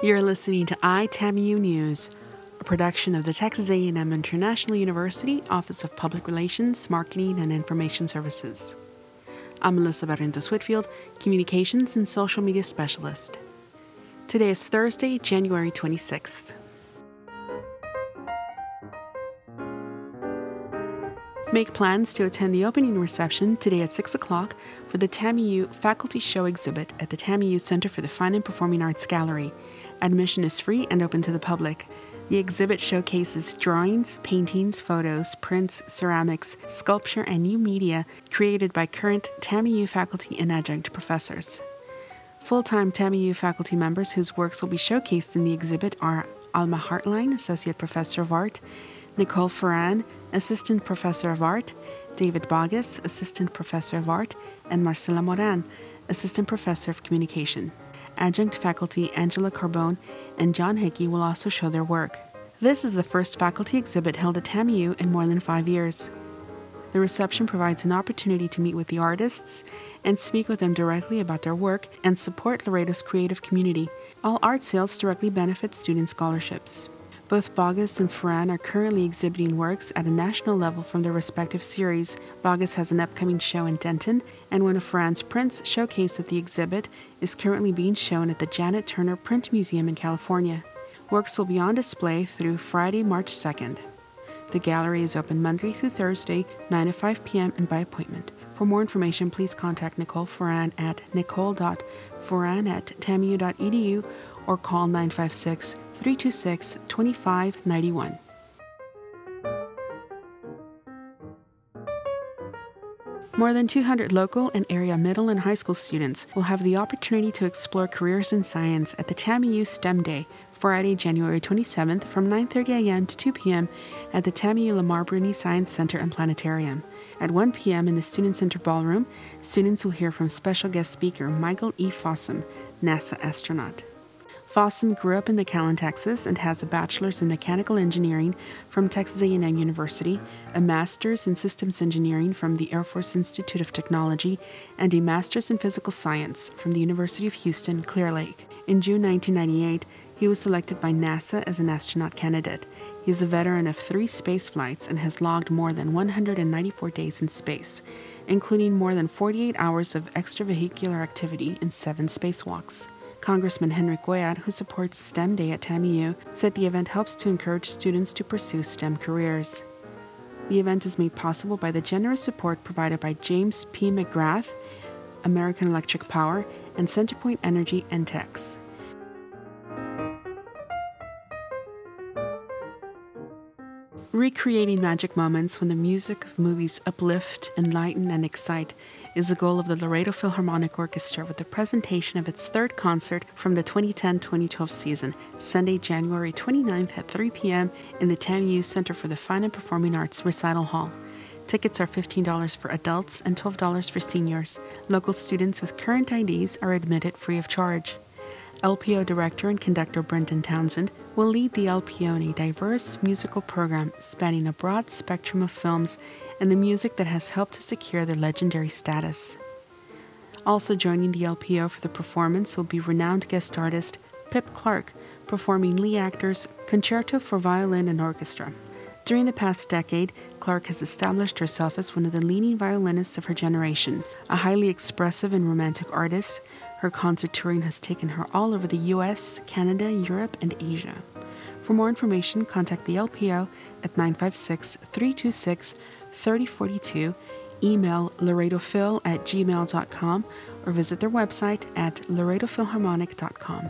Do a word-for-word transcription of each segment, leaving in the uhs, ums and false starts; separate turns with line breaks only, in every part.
You're listening to iTAMIU News, a production of the Texas A and M International University Office of Public Relations, Marketing, and Information Services. I'm Melissa Barrientos Whitfield, Communications and Social Media Specialist. Today is Thursday, January twenty-sixth. Make plans to attend the opening reception today at six o'clock for the TAMIU Faculty Show exhibit at the TAMIU Center for the Fine and Performing Arts Gallery. Admission is free and open to the public. The exhibit showcases drawings, paintings, photos, prints, ceramics, sculpture, and new media created by current TAMIU faculty and adjunct professors. Full-time TAMIU faculty members whose works will be showcased in the exhibit are Alma Hartline, Associate Professor of Art, Nicole Ferran, Assistant Professor of Art, David Bogus, Assistant Professor of Art, and Marcela Moran, Assistant Professor of Communication. Adjunct faculty Angela Carbone and John Hickey will also show their work. This is the first faculty exhibit held at TAMIU in more than five years. The reception provides an opportunity to meet with the artists and speak with them directly about their work and support Laredo's creative community. All art sales directly benefit student scholarships. Both Bogus and Ferran are currently exhibiting works at a national level from their respective series. Bogus has an upcoming show in Denton, and one of Ferran's prints showcased at the exhibit is currently being shown at the Janet Turner Print Museum in California. Works will be on display through Friday, March second. The gallery is open Monday through Thursday, nine to five p.m. and by appointment. For more information, please contact Nicole Ferran at nicole dot ferran at tamiu dot e d u or call nine five six, three two six, two five nine one. More than two hundred local and area middle and high school students will have the opportunity to explore careers in science at the TAMIU STEM Day, Friday, January twenty-seventh from nine thirty a.m. to two p.m. at the TAMIU Lamar Bruni Science Center and Planetarium. At one p.m. in the Student Center Ballroom, students will hear from special guest speaker Michael E. Fossum, NASA astronaut. Fossum grew up in McAllen, Texas, and has a bachelor's in mechanical engineering from Texas A and M University, a master's in systems engineering from the Air Force Institute of Technology, and a master's in physical science from the University of Houston, Clear Lake. In June nineteen ninety-eight, he was selected by NASA as an astronaut candidate. He is a veteran of three space flights and has logged more than one hundred ninety-four days in space, including more than forty-eight hours of extravehicular activity in seven spacewalks. Congressman Henry Cuellar, who supports STEM Day at TAMIU, said the event helps to encourage students to pursue STEM careers. The event is made possible by the generous support provided by James P. McGrath, American Electric Power, and Centerpoint Energy and Tex. Recreating magic moments when the music of movies uplift, enlighten, and excite is the goal of the Laredo Philharmonic Orchestra with the presentation of its third concert from the twenty ten twenty twelve season, Sunday, January twenty-ninth at three p.m. in the TAMIU Center for the Fine and Performing Arts Recital Hall. Tickets are fifteen dollars for adults and twelve dollars for seniors. Local students with current I Ds are admitted free of charge. L P O Director and Conductor Brendan Townsend will lead the L P O in a diverse musical program spanning a broad spectrum of films and the music that has helped to secure their legendary status. Also joining the L P O for the performance will be renowned guest artist Pip Clark, performing Lee Actor's Concerto for Violin and Orchestra. During the past decade, Clark has established herself as one of the leading violinists of her generation. A highly expressive and romantic artist, her concert touring has taken her all over the U S, Canada, Europe, and Asia. For more information, contact the L P O at nine five six, three two six, three zero four two, email laredophil at gmail dot com, or visit their website at laredo philharmonic dot com.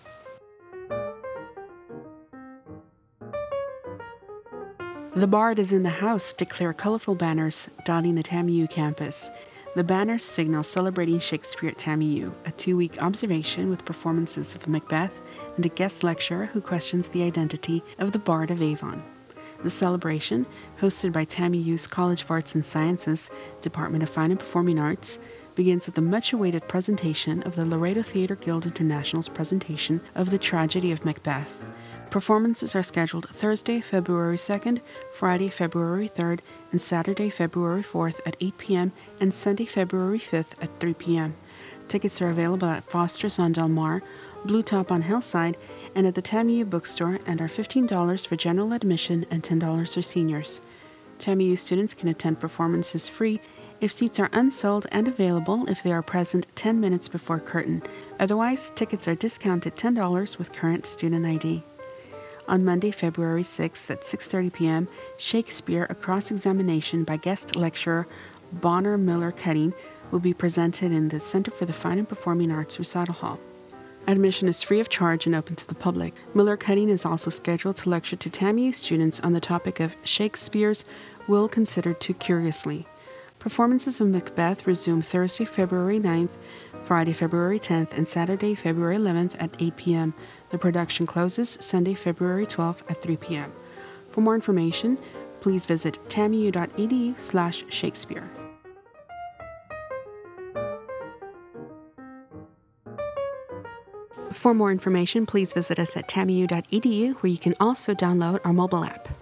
The Bard is in the house, declare colorful banners dotting the TAMIU campus. The banners signal Celebrating Shakespeare at TAMIU, a two-week observation with performances of Macbeth and a guest lecturer who questions the identity of the Bard of Avon. The celebration, hosted by TAMIU's College of Arts and Sciences, Department of Fine and Performing Arts, begins with the much-awaited presentation of the Laredo Theatre Guild International's presentation of The Tragedy of Macbeth. Performances are scheduled Thursday, February second, Friday, February third, and Saturday, February fourth at eight p.m. and Sunday, February fifth at three p.m. Tickets are available at Foster's on Del Mar, Blue Top on Hillside, and at the TAMIU bookstore, and are fifteen dollars for general admission and ten dollars for seniors. TAMIU students can attend performances free if seats are unsold and available if they are present ten minutes before curtain. Otherwise, tickets are discounted ten dollars with current student I D. On Monday, February sixth at six thirty p.m., Shakespeare, a cross-examination by guest lecturer Bonner Miller Cutting, will be presented in the Center for the Fine and Performing Arts Recital Hall. Admission is free of charge and open to the public. Miller Cutting is also scheduled to lecture to TAMIU students on the topic of Shakespeare's Will Considered Too Curiously. Performances of Macbeth resume Thursday, February ninth, Friday, February tenth, and Saturday, February eleventh at eight p.m. The production closes Sunday, February twelfth at three p.m. For more information, please visit tamiu.edu slash Shakespeare. For more information, please visit us at tamiu dot e d u, where you can also download our mobile app.